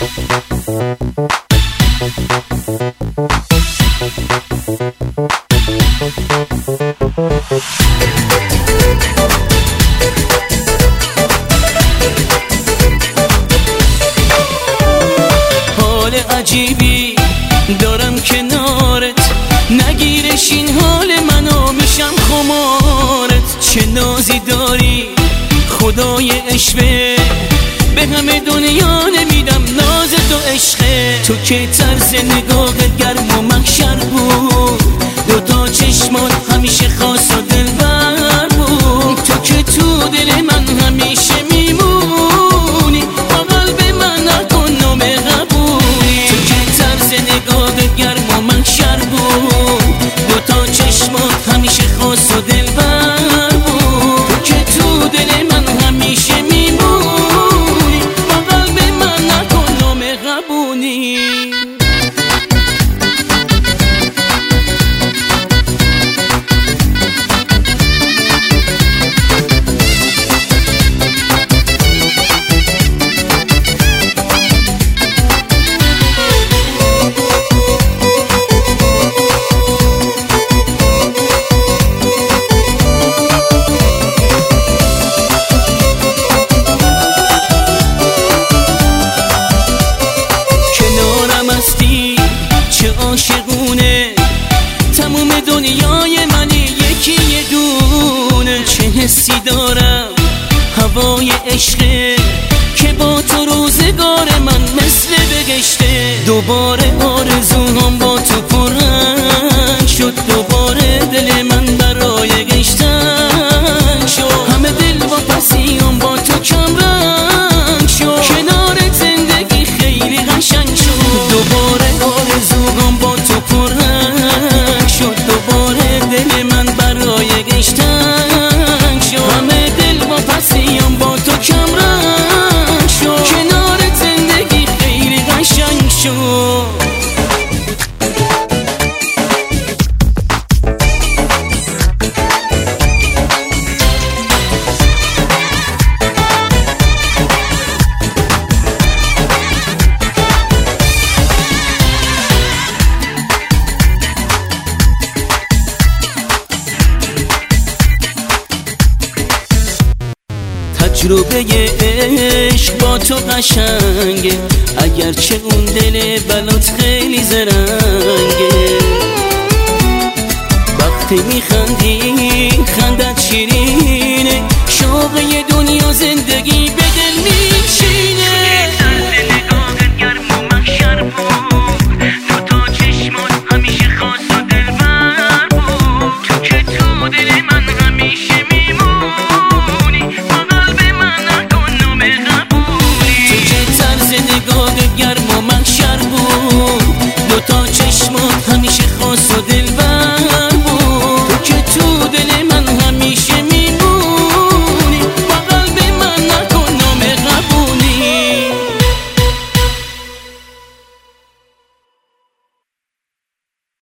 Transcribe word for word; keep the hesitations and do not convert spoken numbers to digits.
حال عجیبی دارم کنارت، نگیرش این حال منو میشم خمارت. چه نازی داری خدای عشقه، به همه دنیا نمیدم ناز تو عشقه. تو که طرز نگاهت گرم و محشر بود، دوتا چشمات همیشه خاص و دلبر بود. تو که تو دل من همیشه میمونی، با قلب من نکن نام قبولی. تو که طرز نگاهت گرم و محشر بود، دوتا چشمات همیشه خاص و دلبر بود. تو که تو دل من همیشه میمونی، با قلب من نکن نام قبولی. عاشقونه تموم دنیای منی یکی یه دونه. چه حسی دارم هوای عشقه، که با تو روزگار من مثل بگشته. دوباره آرزوام با تو پررنگ شد، دوباره دل من برای گشتن شد. همه دل و پسیام با تو کمرنگ شد، کنار زندگی خیلی قشنگ شد. دوباره آرزوام با تو پررنگ شد، دوباره دل من برای گشتن شد. همه دل و پسیام با تو کمرنگ شد، کنار زندگی خیلی قشنگ شد. تجربه عشق با تو قشنگه، اگرچه اون دل بلات خیلی زرنگه. وقتی میخندی خندت شیرینه، شوق یه دنیا زندگی به دل میشینه.